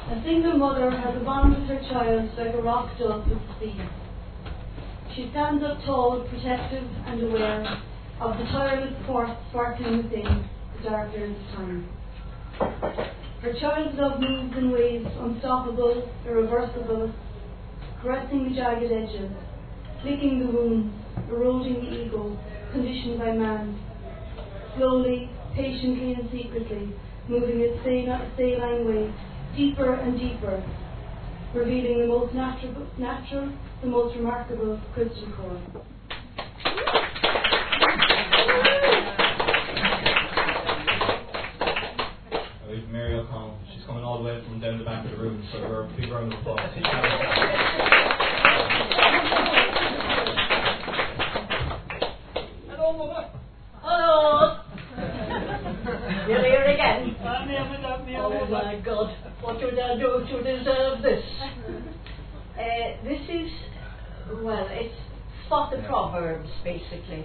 A single mother has a bond with her child like a rock does with the sea. She stands up tall, protective and aware of the tireless force sparkling within the dark years of time. Her child's love moves in ways unstoppable, irreversible, caressing the jagged edges, flicking the wounds, eroding the ego, conditioned by man, slowly, patiently and secretly, moving its saline way deeper and deeper, revealing the most natural, the most remarkable crystal core. Mary O'Connell. She's coming all the way from down the back of the room, so we're a big round of applause. Hello! You're here again? I'm here with that. Oh my God, what should I do to deserve this? This is, well, it's spot the Proverbs, basically.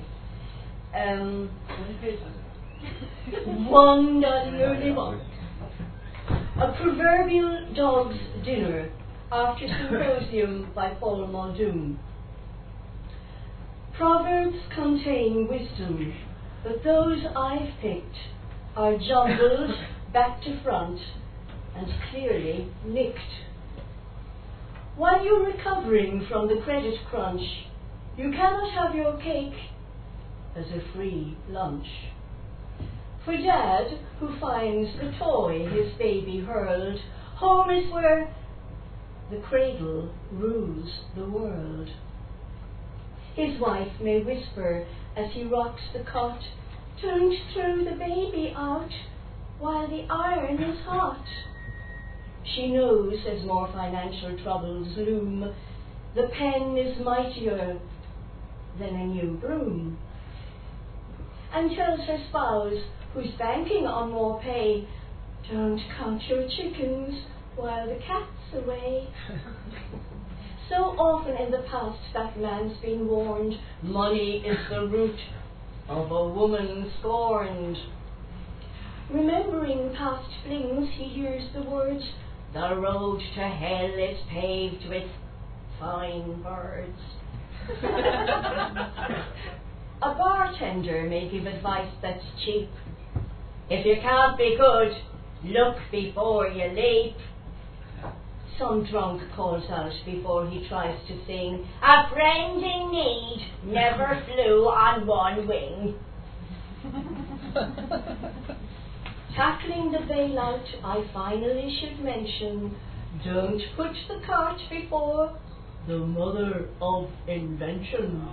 One and only one. A proverbial dog's dinner after symposium by Paul Muldoon. Proverbs contain wisdom, but those I've picked are jumbled back to front and clearly nicked. While you're recovering from the credit crunch, you cannot have your cake as a free lunch. For Dad, who finds the toy his baby hurled, home is where the cradle rules the world. His wife may whisper as he rocks the cot, "Don't throw the baby out while the iron is hot." She knows as more financial troubles loom, the pen is mightier than a new broom, and tells her spouse, who's banking on more pay, "Don't count your chickens while the cat's away." So often in the past that man's been warned, money is the root of a woman scorned. Remembering past flings, he hears the words, "The road to hell is paved with fine birds." A bartender may give advice that's cheap. If you can't be good, look before you leap. Some drunk calls out before he tries to sing, "A friend in need never flew on one wing." Tackling the bailout, I finally should mention, don't put the cart before the mother of invention.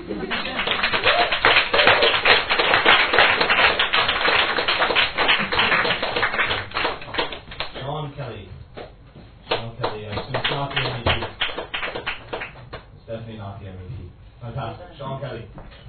Sean Kelly. So it's not the MVP. It's definitely not the MVP. Fantastic. Sean Kelly.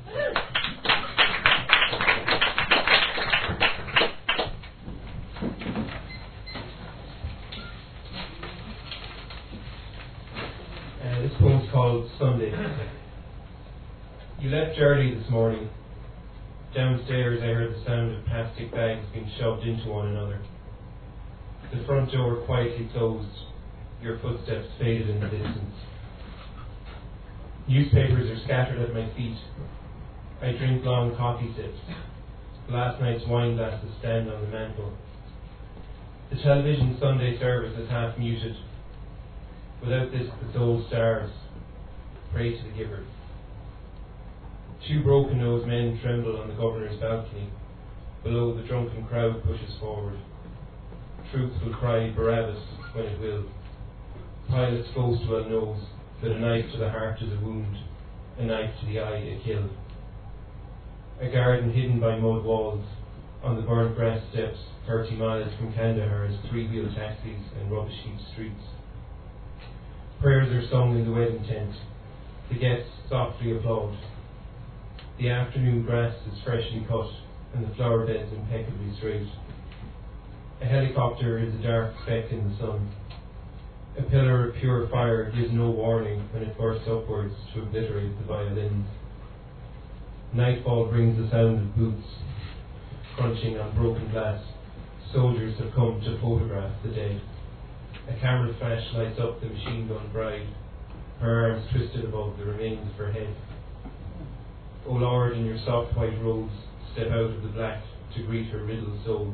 This poem's called Sunday. You left early this morning. Downstairs I heard the sound of plastic bags being shoved into one another. The front door quietly closed. Your footsteps faded in the distance. Newspapers are scattered at my feet. I drink long coffee sips. Last night's wine glasses stand on the mantel. The television Sunday service is half muted. Without this, the soul starves. Pray to the giver. Two broken-nosed men tremble on the governor's balcony. Below, the drunken crowd pushes forward. Truth will cry Barabbas when it will. Pilate's ghost well knows that a knife to the heart is a wound, a knife to the eye a kill. A garden hidden by mud walls, on the burnt grass steps 30 miles from Kandahar has three-wheel taxis and rubbish-heaped streets. Prayers are sung in the wedding tent. The guests softly applaud. The afternoon grass is freshly cut and the flower beds impeccably straight. A helicopter is a dark speck in the sun. A pillar of pure fire gives no warning when it bursts upwards to obliterate the violins. Nightfall brings the sound of boots crunching on broken glass. Soldiers have come to photograph the dead. A camera flash lights up the machine gun bride, her arms twisted above the remains of her head. O Lord, in your soft white robes, step out of the black to greet her riddled soul.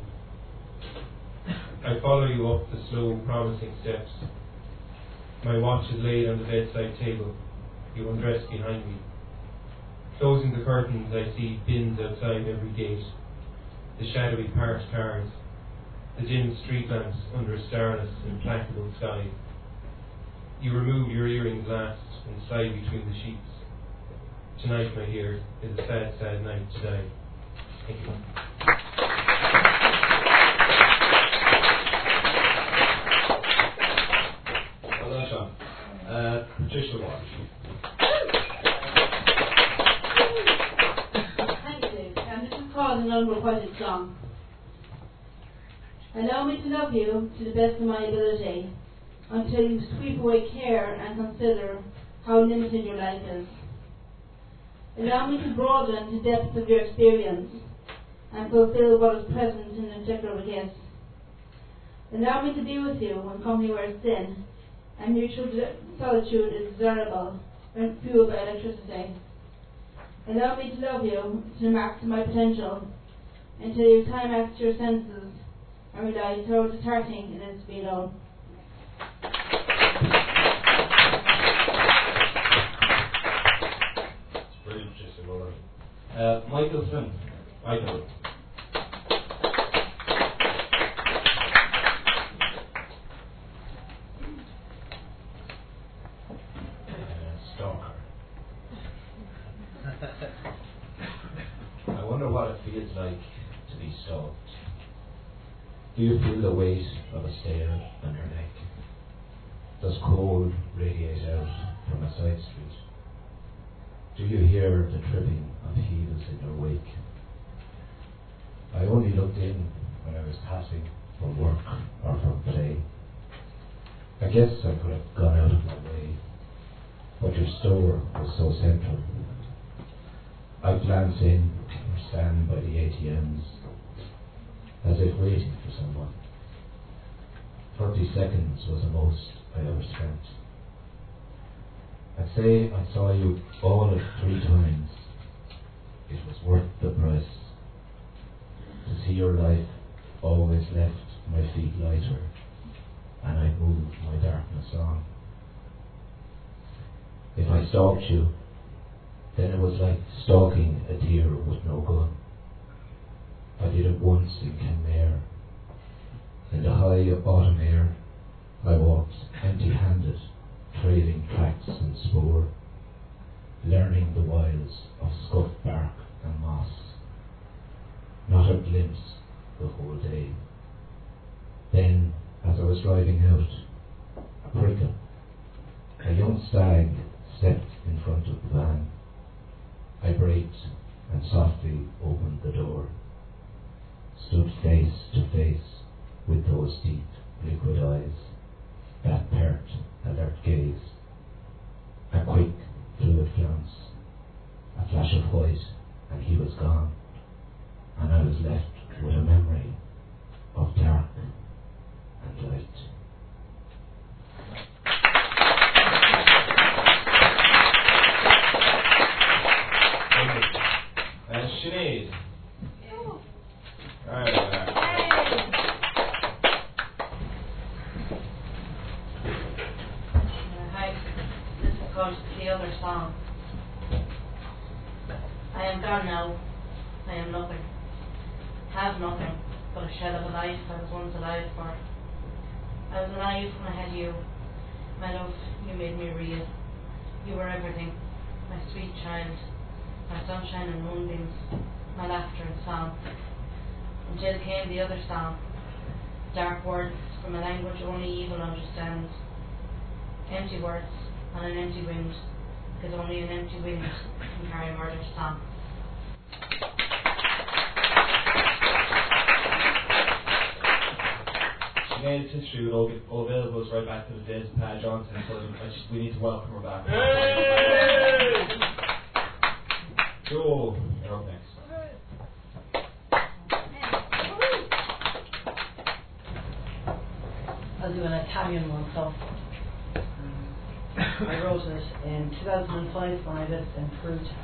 I follow you up the slow, promising steps. My watch is laid on the bedside table. You undress behind me. Closing the curtains, I see bins outside every gate, the shadowy parked cars, the dim street lamps under a starless, implacable sky. You remove your earrings last and slide between the sheets. Tonight, my dear, is a sad, sad night to die. Thank you. Well done, Sean. Patricia Walsh. Thank you. And this is called an unrequited song. Allow me to love you to the best of my ability, until you sweep away care and consider how limited your life is. Allow me to broaden the depth of your experience and fulfill what is present in the tickle of a kiss. Allow me to be with you when company wears thin and mutual solitude is desirable when fueled by electricity. Allow me to love you to the max of my potential until you climax your senses and realize how disheartening it is to be alone. Brilliant, Patricia. Well done. Michael Flynn. Michael. Stalker. I wonder what it feels like to be stalked. Do you feel the weight of a stare on your neck? Does cold radiate out from a side street? Do you hear the tripping of heels in your wake? I only looked in when I was passing from work or from play. I guess I could have gone out of my way, but your store was so central. I glance in or stand by the ATMs, as if waiting for someone. 30 seconds was the most I ever spent. I'd say I saw you all of 3 times. It was worth the price. To see your life always left my feet lighter, and I moved my darkness on. If I stalked you, then it was like stalking a deer with no gun. I did it once in Kenmare. In the high autumn air, I walked empty-handed, trailing tracks and spoor, learning the wiles of scuffed bark and moss. Not a glimpse the whole day. Then, as I was driving out, a prickle. A young stag stepped in front of the van. I braked and softly opened the door. Stood face to face with those deep, liquid eyes, that pert, alert gaze. A quick, fluid glance, a flash of white, and he was gone, and I was left with a memory of dark and light. Sinead. Alright, Hi, this is called The Other Song. I am gone now. I am nothing. Have nothing but a shell of a life I was once alive for. I was alive when I had you. My love, you made me real. You were everything. My sweet child. My sunshine and moonbeams. My laughter and song. Until came the other song. Dark words from a language only evil understands. Empty words on an empty wind, because only an empty wind can carry murder's song. Sinead's history with O'Ville goes right back to the days of Pat Johnson, so we need to welcome her back. Hey! Joe, you're up next. I'll do an Italian one. So I wrote it in 2005 when I lived in Perugia.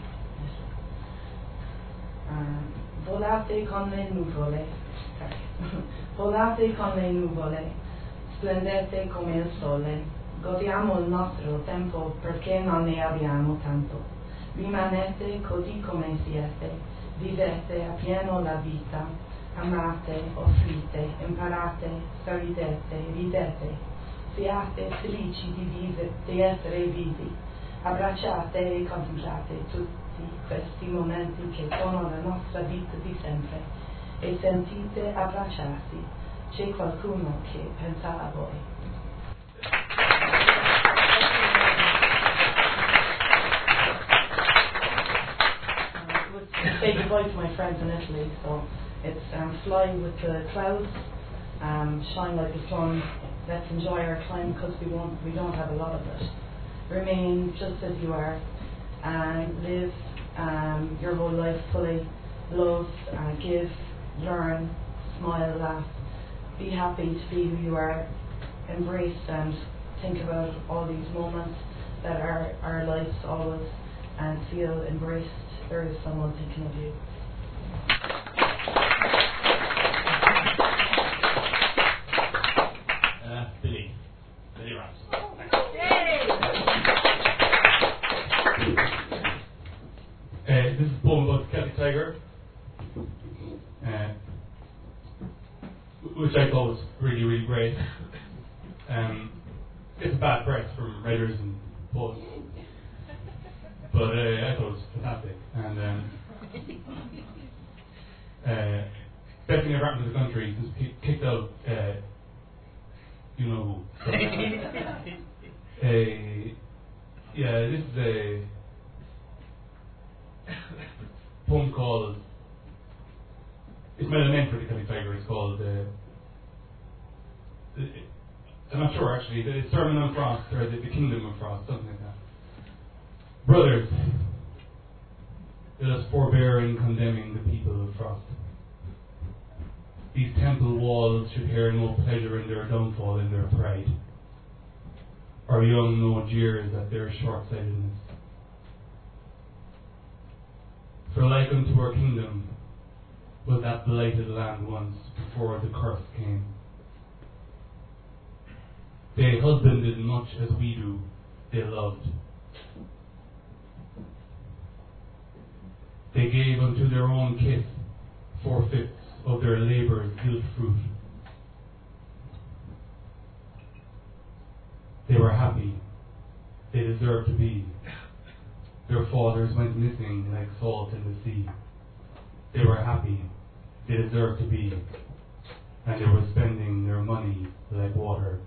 Volate con le nuvole, volate con le nuvole, splendete come il sole, godiamo il nostro tempo perché non ne abbiamo tanto. Rimanete così come siete, vivete appieno la vita, amate, offrite, imparate, sorridete, ridete, siate felici di essere vivi, abbracciate e contemplate tutti questi momenti che sono la nostra vita di sempre e sentite abbracciarsi. C'è qualcuno che pensa a voi. Say goodbye to my friends in Italy. So it's fly with the clouds, shine like the sun. Let's enjoy our time because we don't have a lot of it. Remain just as you are and live your whole life fully. Love, give, learn, smile, laugh. Be happy to be who you are. Embrace and think about all these moments that are our lives always, and feel embraced. There is someone thinking of you. Billy Rams. This is a poem about the Celtic Tiger, which I thought was really, really great. It's a bad press from writers and poets, but I thought it was fantastic. And best thing ever happened to the country is kicked out. You know who? Yeah, this is a poem called. It's meant for the Celtic Tiger. It's called. I'm not sure actually. The Sermon on Frost or the Kingdom of Frost, something like that. Brothers, let us forbear in condemning the people of Frost. These temple walls should hear no pleasure in their downfall in their pride. Our young know jeers at their short-sightedness. For like unto our kingdom was that blighted land once before the curse came. They husbanded much as we do, they loved. They gave unto their own kith 4/5 of their labour's guilt fruit. They were happy, they deserved to be. Their fathers went missing like salt in the sea. They were happy, they deserved to be, and they were spending their money like water.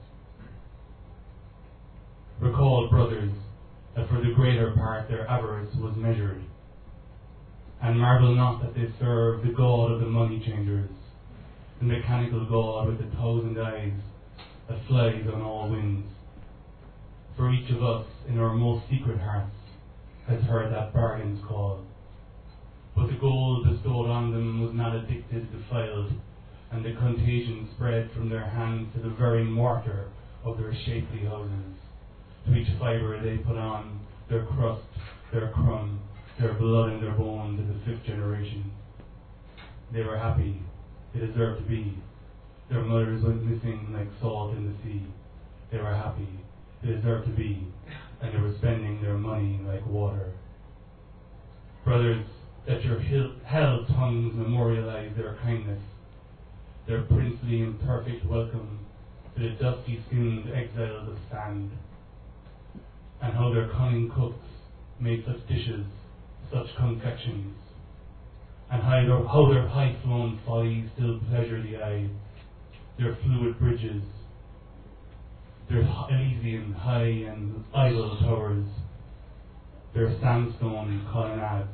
Recall, brothers, that for the greater part their avarice was measured, and marvel not that they serve the god of the money changers, the mechanical god with 1,000 eyes that flies on all winds. For each of us in our most secret hearts has heard that bargain's call, but the gold bestowed on them was not addicted, defiled, and the contagion spread from their hands to the very mortar of their shapely houses. To each fibre they put on their crust, their crumb, their blood and their bone to the 5th generation. They were happy, they deserved to be. Their mothers went missing like salt in the sea. They were happy, they deserved to be, and they were spending their money like water. Brothers, let your held tongues memorialize their kindness, their princely and perfect welcome to the dusty-skinned exiles of sand, and how their cunning cooks made such dishes, such confections, and how their high-flown follies still pleasure the eye, their fluid bridges, their Elysian high and idle towers, their sandstone colonnades,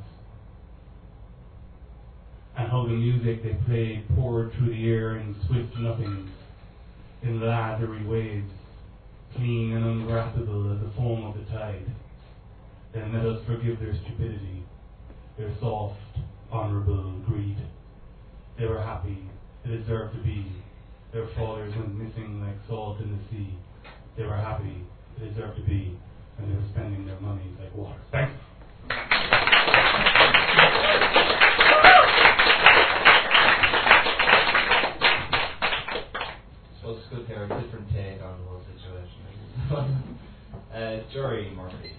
and how the music they played poured through the air in swift nothings, in lathery waves, clean and ungraspable as the foam of the tide. Then let us forgive their stupidity, their soft, honourable greed. They were happy, they deserved to be, Their fathers went missing like salt in the sea. They were happy, they deserved to be, and they were spending their money like water. Thanks. So it's good to hear a different take on the whole situation. Jerry Murphy.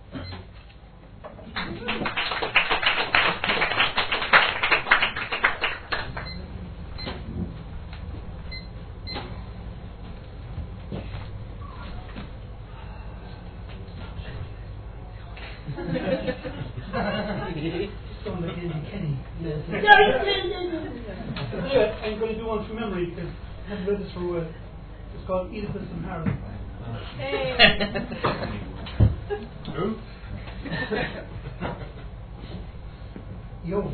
I'm going to do one from memory because I haven't read this for a while. It's called Oedipus and Harold. Who? Yo.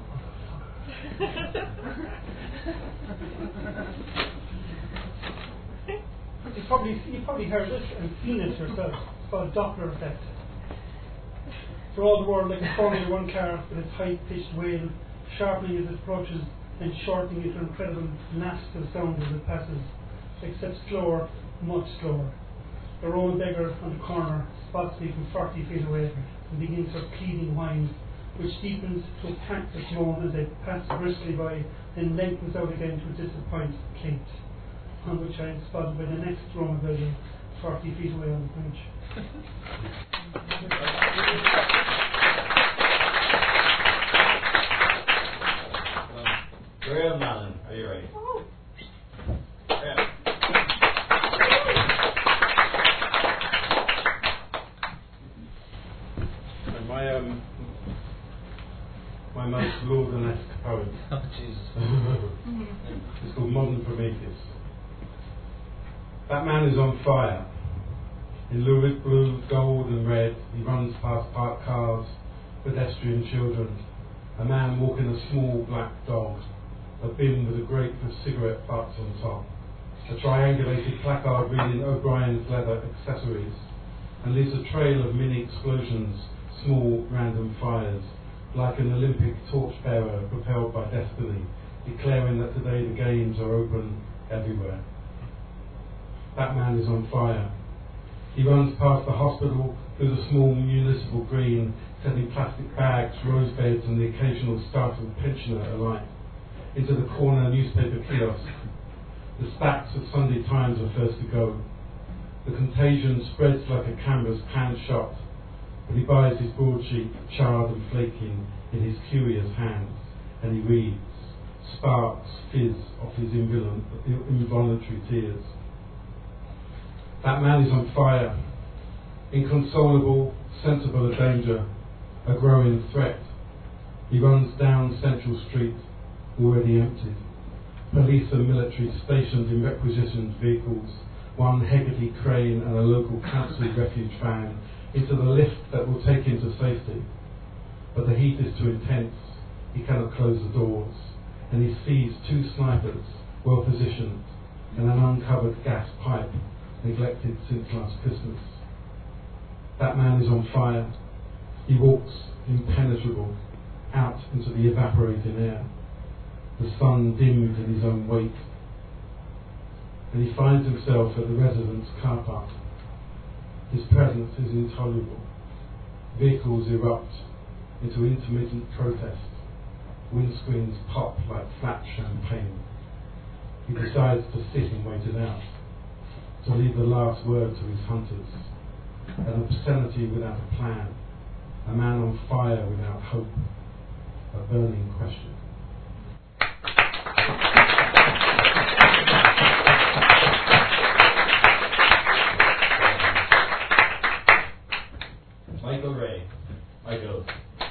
You've probably heard this and seen it yourself. It's called Doppler effect. For all the world like a Formula 1 car with its high-pitched wail, sharpening as it approaches and shortening into an incredible nasty sound as it passes, except slower, much slower. A Roman beggar on the corner spots me from 40 feet away and begins her pleading whine, which deepens to a practice moan as they pass briskly by, then lengthens out again to a disappointed plaint, on which I am spotted by the next Roman building 40 feet away on the bridge. Graham Mallon, are you ready? Yeah. My most Lordanesque poem. Oh, Jesus. It's called Modern Prometheus. That man is on fire. In lurid blue, gold and red, he runs past parked cars, pedestrian children, a man walking a small black dog, a bin with a grate of cigarette butts on top, a triangulated placard reading O'Brien's leather accessories, and leaves a trail of mini explosions, small random fires, like an Olympic torchbearer propelled by destiny, declaring that today the games are open everywhere. That man is on fire. He runs past the hospital through the small municipal green, setting plastic bags, rose beds and the occasional startled pensioner alight, into the corner newspaper kiosk. The stacks of Sunday Times are first to go. The contagion spreads like a canvas pan shot, but he buys his broadsheet, charred and flaking, in his curious hands, and he reads. Sparks fizz off his involuntary tears. That man is on fire, inconsolable, sensible of danger, a growing threat. He runs down Central Street, already emptied. Police and military stationed in requisitioned vehicles, one Hegarty crane and a local council refuge van, into the lift that will take him to safety. But the heat is too intense, he cannot close the doors, and he sees two snipers, well positioned, and an uncovered gas pipe, neglected since last Christmas. That man is on fire. He walks, impenetrable, out into the evaporating air. The sun dimmed in his own wake, and he finds himself at the residence car park. His presence is intolerable. Vehicles erupt into intermittent protest. Windscreens pop like flat champagne. He decides to sit and wait it out, to leave the last word to his hunters. An obscenity without a plan. A man on fire without hope. A burning question. Michael Ray. Michael.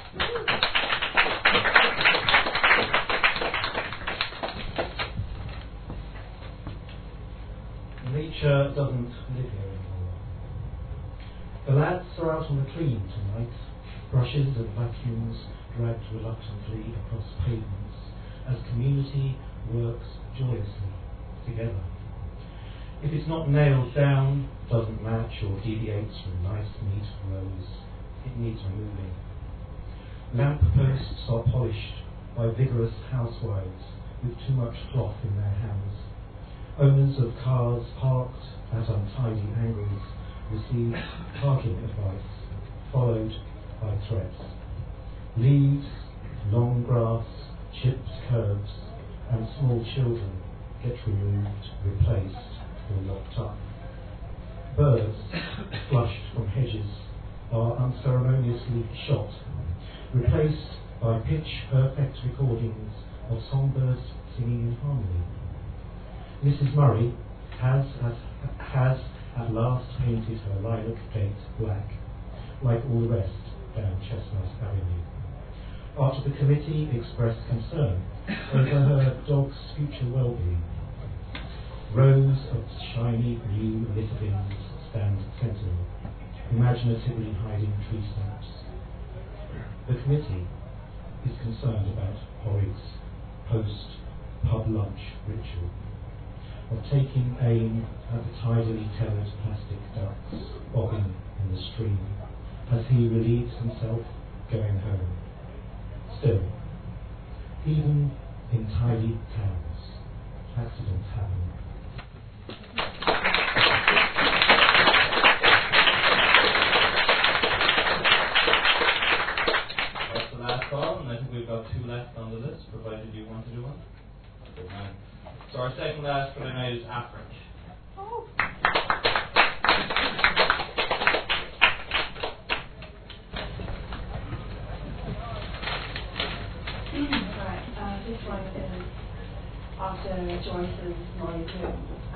Nature doesn't live here anymore. The lads are out on the clean tonight. Brushes and vacuums dragged reluctantly across pavements as community works joyously together. If it's not nailed down, doesn't match or deviates from nice neat rows, it needs removing. Lamp posts are polished by vigorous housewives with too much cloth in their hands. Owners of cars parked at untidy angles receive parking advice, followed by threats. Leaves, long grass, chipped curbs, and small children get removed, replaced, or locked up. Birds, flushed from hedges, are unceremoniously shot, replaced by pitch-perfect recordings of songbirds singing in harmony. Mrs. Murray has at last painted her lilac gate black, like all the rest down Chestnut Avenue. After the committee expressed concern over her dog's future well-being, rows of shiny new litter bins stand sentinel, imaginatively hiding tree stumps. The committee is concerned about Horrig's post-pub lunch ritual of taking aim at the tidily tethered plastic ducks bobbing in the stream as he relieves himself going home. Still, even in tidy towns, accidents happen. That's the last call, and I think we've got 2 left on the list, provided you want to do one. Good man. So our second last for tonight is Afric. This one is after Joyce's Molly Bloom.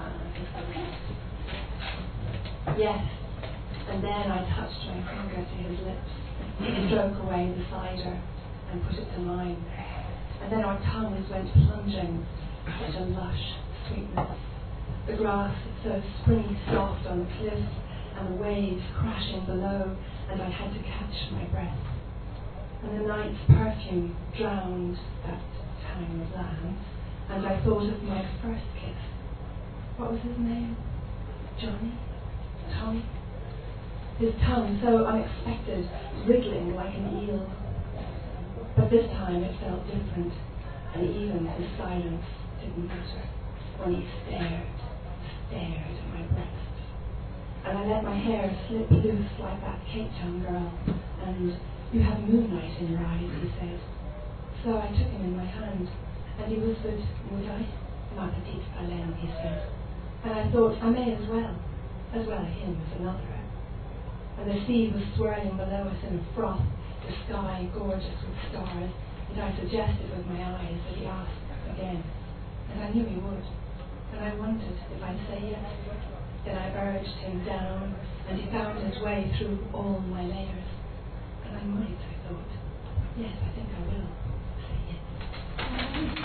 Yes, and then I touched my finger to his lips, stroke away the cider and put it to mine. And then our tongues went plunging into lush sweetness. The grass so springy soft on the cliffs and the waves crashing below, and I had to catch my breath. And the night's perfume drowned that tang of land, and I thought of my first kiss. What was his name? Johnny? Tommy? His tongue so unexpected, wriggling like an eel. But this time it felt different, and even his silence didn't matter when he stared at my breast. And I let my hair slip loose like that Cape Town girl, and "You have moonlight in your eyes," he said. So I took him in my hand, and he whispered, "Would I?" "Ma petite Hélène," he said. And I thought I may as well him as another. And the sea was swirling below us in a froth, the sky gorgeous with stars, and I suggested with my eyes that he ask again. And I knew he would, and I wondered if I'd say yes. Then I urged him down, and he found his way through all my layers. And I might, I thought. Yes, I think I will say yes.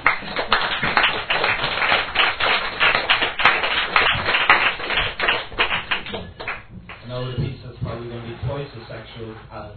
Now the piece that's probably going to be twice as sexual as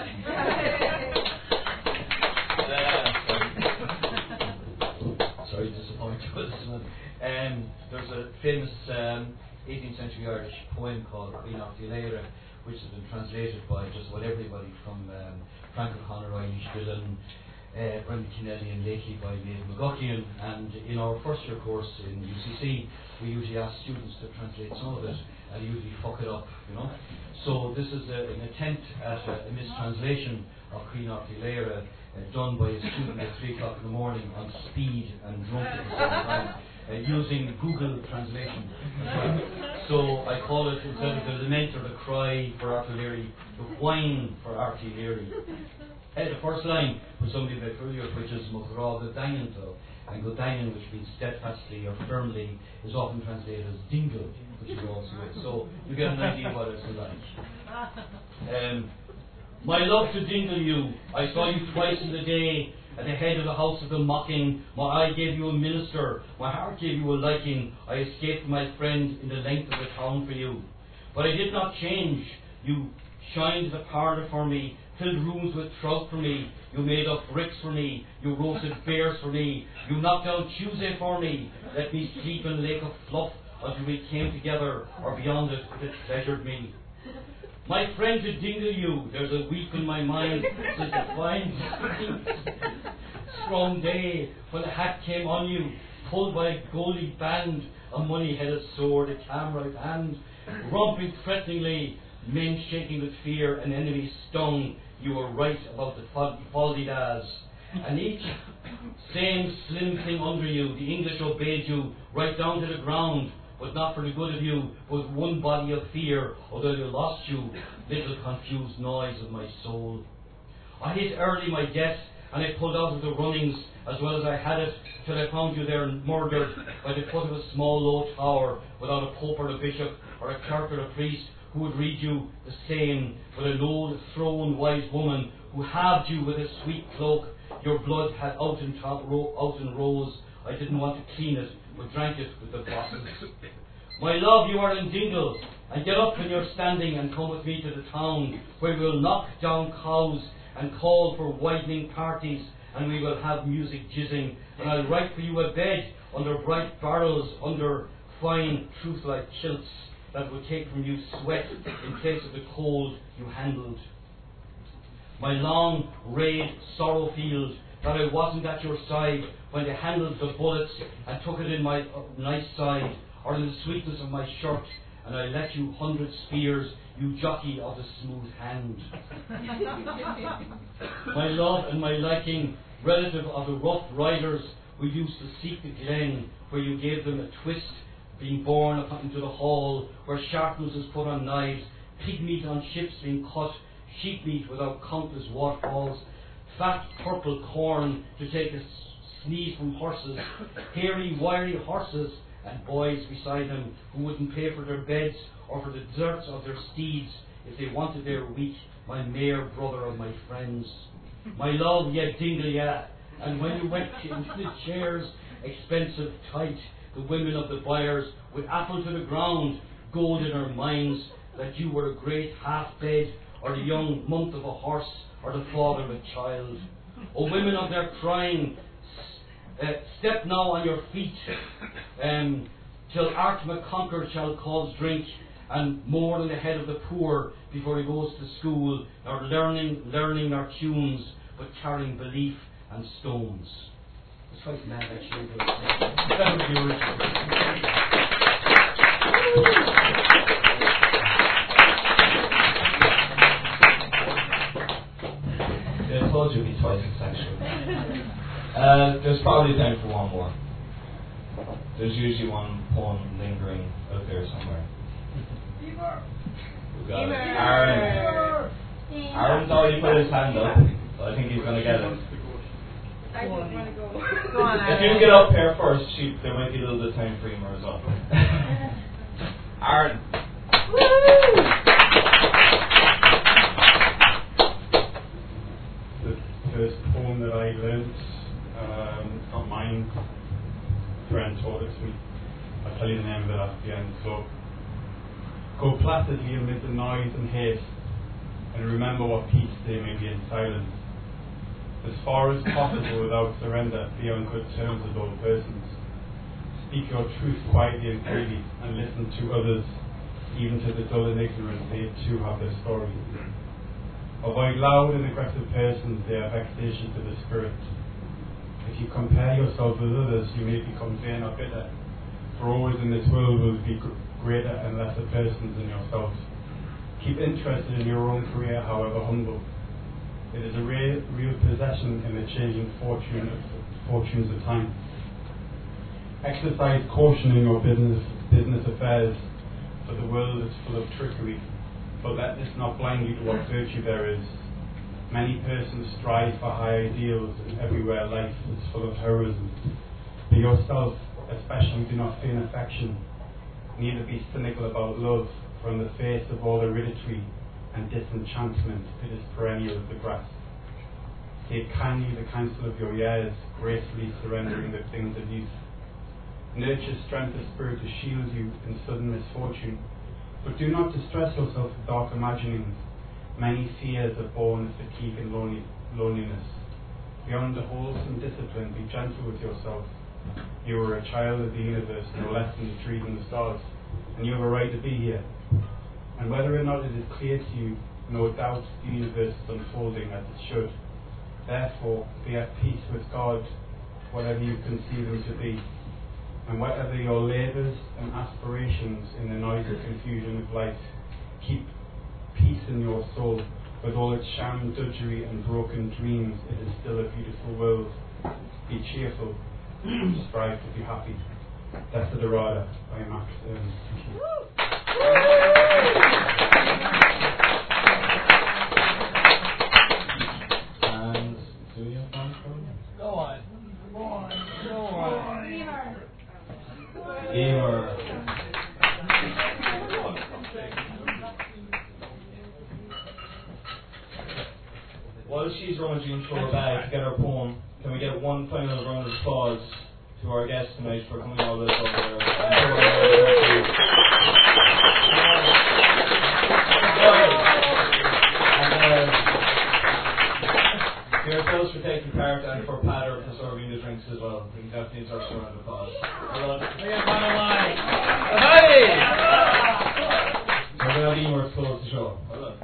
sorry to disappoint you with this one. There's a famous 18th century Irish poem called Queen of the Leire, which has been translated by just about everybody from Frank O'Connor, Eilish Dillon, Brendan Kennelly, and lately by Maeve McGuckian. And in our first year course in UCC, we usually ask students to translate some of it, and usually fuck it up, you know. So this is an attempt at a mistranslation of Queen of the Leire, done by a student at 3 o'clock in the morning on speed and drunk at the same time, using Google Translation. So I call it, instead of the lament or the cry for artillery, the whine for artillery. The first line was somebody a bit earlier, which is Mughra Godainanto, and Godain, which means steadfastly or firmly, is often translated as dingle, which is also it. So you get an idea what it's like. My love to dingle you, I saw you twice in the day, at the head of the house of the mocking. My eye gave you a minister, my heart gave you a liking. I escaped from my friend in the length of the town for you. But I did not change. You shined the parlour for me, filled rooms with trout for me. You made up bricks for me. You roasted bears for me. You knocked down Tuesday for me. Let me sleep in a lake of fluff until we came together, or beyond it if it pleasured me. My friend to dingle you, there's a weep in my mind since the fine strong day when the hat came on you, pulled by a goalie band, a money-headed sword, a camera in hand, romping threateningly, men shaking with fear, and enemies stung. You were right about the Faldidas. And each same slim thing under you, the English obeyed you right down to the ground, but not for the good of you, but one body of fear, although they lost you, little confused noise of my soul. I hit early my death, and I pulled out of the runnings as well as I had it, till I found you there murdered by the foot of a small low tower, without a pope or a bishop, or a clerk or a priest, who would read you the same, but an old, thrown, wise woman, who halved you with a sweet cloak. Your blood had out and rose. I didn't want to clean it, but drank it with the bosses. My love, you are in Dingle, and get up when you're standing and come with me to the town, where we'll knock down cows and call for widening parties, and we will have music jizzing, and I'll write for you a bed under bright barrels, under fine truth-like kilts that would take from you sweat in place of the cold you handled. My long raid sorrow field, that I wasn't at your side when they handled the bullets and took it in my nice side, or in the sweetness of my shirt, and I let you 100 spears, you jockey of the smooth hand. My love and my liking, relative of the rough riders who used to seek the glen, where you gave them a twist, being borne up into the hall, where sharpness is put on knives, pig meat on ships being cut, sheep meat without countless waterfalls, fat purple corn to take a sneeze from horses, hairy, wiry horses, and boys beside them who wouldn't pay for their beds or for the deserts of their steeds if they wanted their wheat, my mere brother of my friends. My love, yet dingle, yeah, and when you went into the chairs, expensive, tight, the women of the buyers, with apple to the ground, gold in our minds, that you were a great half-bed, or the young month of a horse, or the father of a child. O women of their crying, step now on your feet, till Art McConker shall cause drink, and more than the head of the poor before he goes to school, nor learning our tunes, but carrying belief and stones. It's quite mad actually, but that was the original. I told you it'd be twice as sexual. There's probably time for one more. There's usually one poem lingering out there somewhere. We've got Aaron. Aaron's already put his hand up, so I think he's going to get it. I just want to go. If you get up here first, there might be a little bit of time for humor as well. Aaron. The first poem that I learnt, not mine, a friend taught it to me. I'll tell you the name of it at the end. So, go placidly amid the noise and haste, and remember what peace there may be in silence. As far as possible without surrender, be on good terms with all persons. Speak your truth quietly and freely, and listen to others, even to the dull and ignorant. They too have their story. Avoid loud and aggressive persons, they are vexation to the spirit. If you compare yourself with others, you may become vain or bitter, for always in this world will be greater and lesser persons than yourself. Keep interested in your own career, however humble. It is a real possession in the changing fortunes of time. Exercise caution in your business affairs, for the world is full of trickery. But let this not blind you to what virtue there is. Many persons strive for high ideals, and everywhere life is full of heroism. Be yourself, especially do not feign affection. Neither be cynical about love, for in the face of all aridity and disenchantment, it is perennial as the grass. Take kindly the counsel of your years, gracefully surrendering the things of youth. Nurture strength of spirit to shield you in sudden misfortune, but do not distress yourself with dark imaginings. Many fears are born of fatigue and loneliness. Beyond the wholesome discipline, be gentle with yourself. You are a child of the universe, no less than the trees and the stars, and you have a right to be here. And whether or not it is clear to you, no doubt the universe is unfolding as it should. Therefore, be at peace with God, whatever you conceive him to be. And whatever your labours and aspirations in the noisy confusion of life, keep peace in your soul. With all its sham, drudgery and broken dreams, it is still a beautiful world. Be cheerful, strive to be happy. Desiderata by Max Ernst. Thank you. And do you have one for me? Go on. Emer. While she's rummaging through her bag to get her poem, can we get one final round of applause to our guests tonight for coming all this over there? And yourselves for taking part and for Patter for serving the drinks as well. We can definitely deserve a round of applause. Well done. So we'll have Emer close the show. Well done.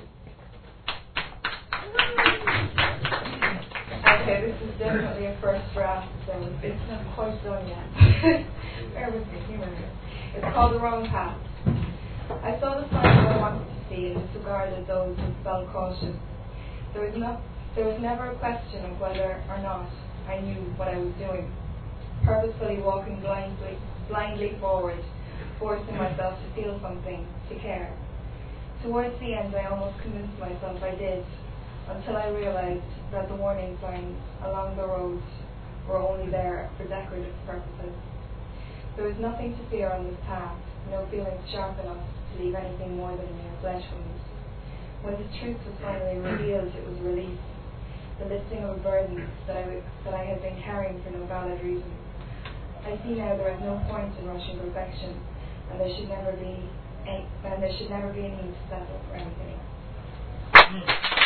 Okay, this is definitely a first draft, so it's not quite done yet. Bear with me, humor me. It's called The Wrong Path. I saw the signs I wanted to see and disregarded those who felt cautious. There was never a question of whether or not I knew what I was doing. Purposefully walking blindly forward, forcing myself to feel something, to care. Towards the end, I almost convinced myself I did, until I realized that the warning signs along the road were only there for decorative purposes. There was nothing to fear on this path, no feelings sharp enough to leave anything more than mere flesh wounds. When the truth was finally revealed, it was relief, the lifting of a burden that I had been carrying for no valid reason. I see now there is no point in rushing perfection, and there should never be a need to settle for anything.